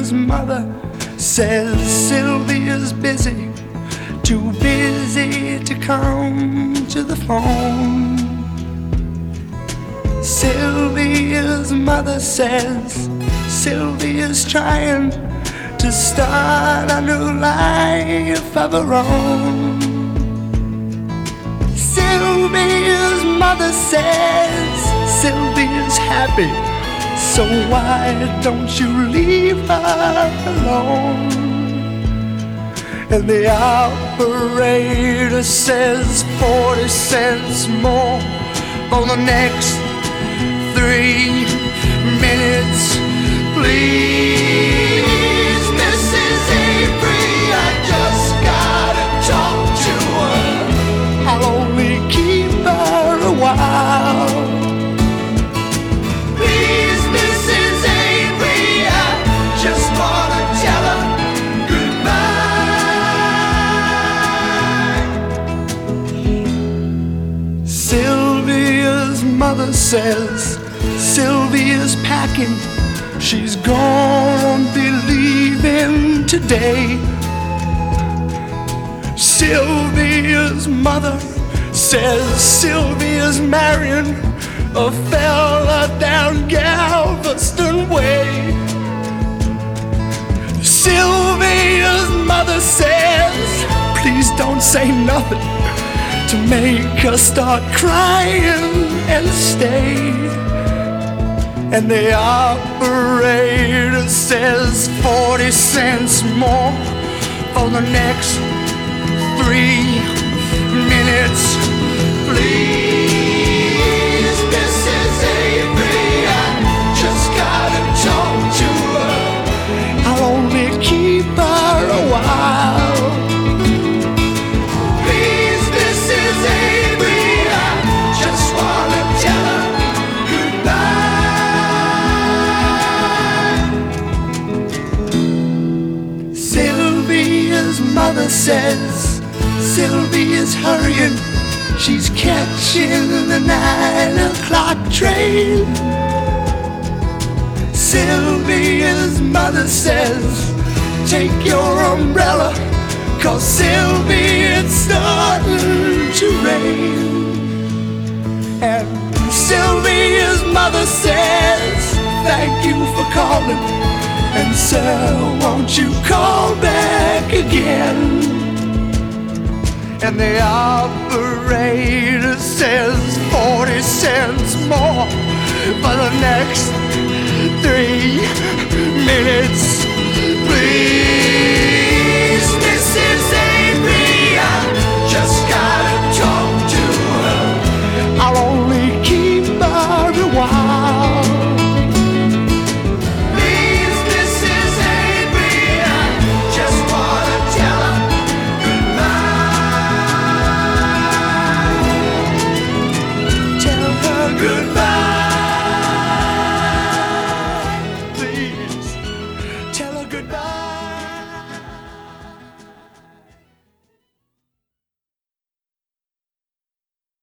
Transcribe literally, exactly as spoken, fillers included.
Sylvia's mother says Sylvia's busy, too busy to come to the phone. Sylvia's mother says Sylvia's trying to start a new life of her own. Sylvia's mother says Sylvia's happy, so why don't you leave her alone? And the operator says forty cents more for the next three minutes, please. Missus Avery, I just gotta talk to her. I'll only keep her a while. Please, Missus Avery, I just wanna tell her goodbye. Sylvia's mother says Sylvia's packing, she's gonna be leaving today. Sylvia's mother says Sylvia's marrying a fella down Galveston Way. Sylvia's mother says, please don't say nothing to make her start crying and stay. And the operator says forty cents more for the next three minutes, please. Missus Avery, I just gotta talk to her. I'll only keep her a while. Please, Missus Avery, I just wanna tell her goodbye. Sylvia's mother says Sylvia's hurrying, she's catching the nine o'clock train. Sylvia's mother says, take your umbrella, 'cause Sylvia, it's starting to rain. And Sylvia's mother says, thank you for calling, and sir, won't you call back again? And the operator says forty cents more for the next three minutes, please. Missus Avery, I just gotta talk to her. I'll only keep her a while. Please, Missus Avery, I just wanna tell her goodbye. Tell her goodbye.